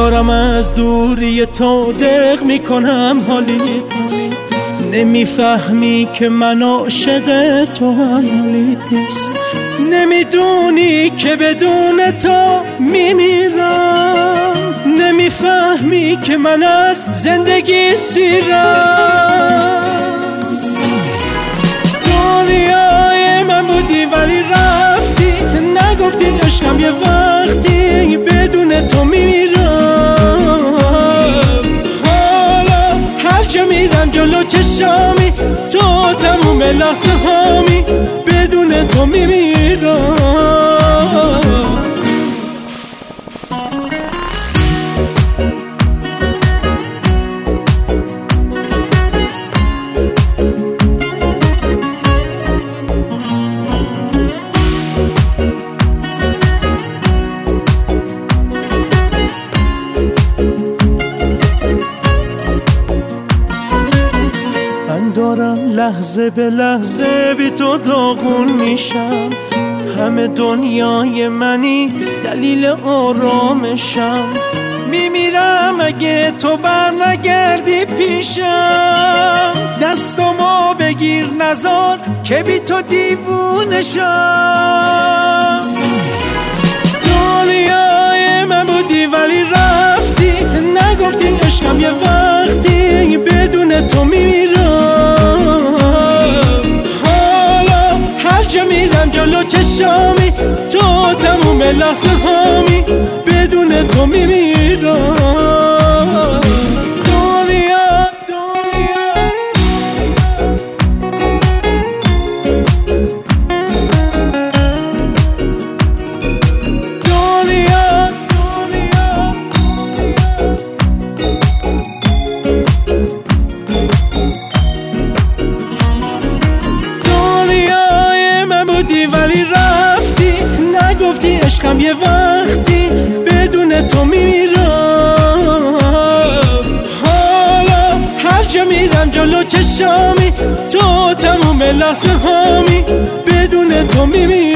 دارم از دوری تو دق میکنم حالی نیست. نمیفهمی که من عاشق تو هم حالی نیست. نمیدونی که بدون تو میمیرم. نمیفهمی که من از زندگی سیرم. دنیای من بودی ولی رفتی، نگفتی عشقم یه وقتی بدون تو میمیرم. حالا هر جا میرم جلو چشامی تو تموم لحظه هامی بدون تو میمیرم. دارم لحظه به لحظه بی تو داغون میشم. همه دنیای منی دلیل آرامشم. میمیرم اگه تو بر نگردی پیشم. دستامو بگیر نزار که بی تو دیوونشم. دنیای من بودی ولی رفتی، نگفتی عشقم یه وقتی بدون تو میمیرم. حالا هر جا میرم جلو چشامی تو تموم لحظه هامی بدون تو میمیرم. ولی رفتی، نگفتی عشقم یه وقتی بدون تو میمیرم. حالا هر جا میرم جلو چشامی تو تموم لحظه هامی بدون تو میمیرم.